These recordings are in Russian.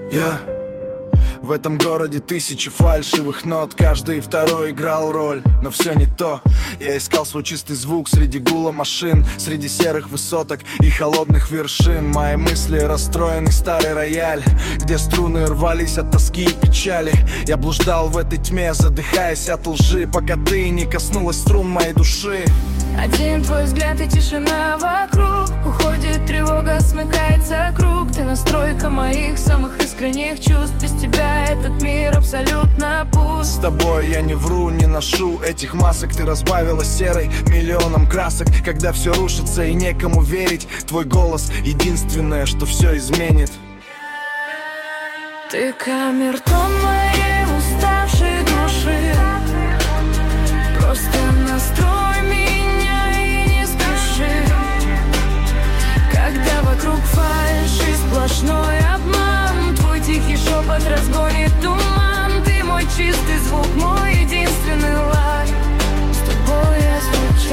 Я в этом городе тысячи фальшивых нот, каждый второй играл роль, но все не то. Я искал свой чистый звук среди гула машин, среди серых высоток и холодных вершин. Мои мысли расстроенный старый рояль, где струны рвались от тоски и печали. Я блуждал в этой тьме, задыхаясь от лжи, пока ты не коснулась струн моей души. Один твой взгляд и тишина вокруг, уходит тревога, смыкается круг. Ты настройка моих самых искренних чувств. Без тебя этот мир абсолютно пуст. С тобой я не вру, не ношу этих масок. Ты разбавила серой миллионом красок. Когда все рушится и некому верить, твой голос единственное, что все изменит. Ты камертон моей уставшей души. Просто настрой меня и не спеши. Когда вокруг фальшь и сплошной обман, твой тихий шепот разгонит туман. Ты мой чистый звук, мой единственный лад. С тобой я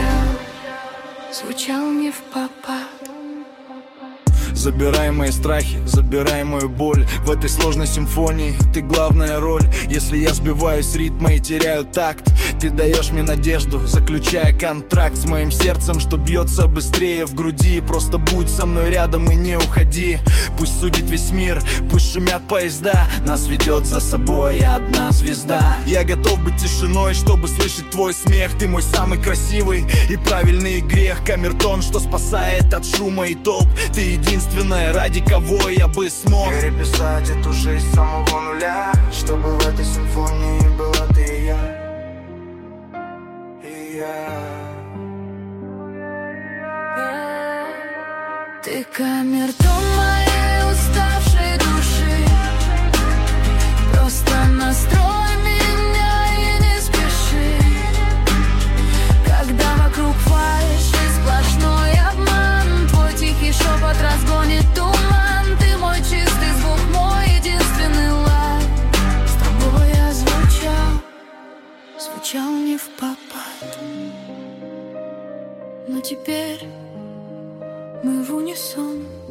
звучал не в попад. Забирай мои страхи, забирай мою боль. В этой сложной симфонии ты главная роль. Если я сбиваюсь с ритма и теряю такт, ты даешь мне надежду, заключая контракт с моим сердцем, что бьется быстрее в груди. Просто будь со мной рядом и не уходи. Пусть судит весь мир, пусть шумят поезда, нас ведет за собой одна звезда. Я готов быть тишиной, чтобы слышать твой смех. Ты мой самый красивый и правильный грех. Камертон, что спасает от шума и толп. Ты единственная, ради кого я бы смог переписать эту жизнь с самого нуля, чтобы в этой симфонии была ты и я. Ты камертон моей уставшей души. Просто настрой меня и не спеши. Когда вокруг фальшь и сплошной обман, твой тихий шепот разгонит туман. Ты мой чистый звук, мой единственный лад. С тобой я звучал не в попад. Но теперь мы в унисон.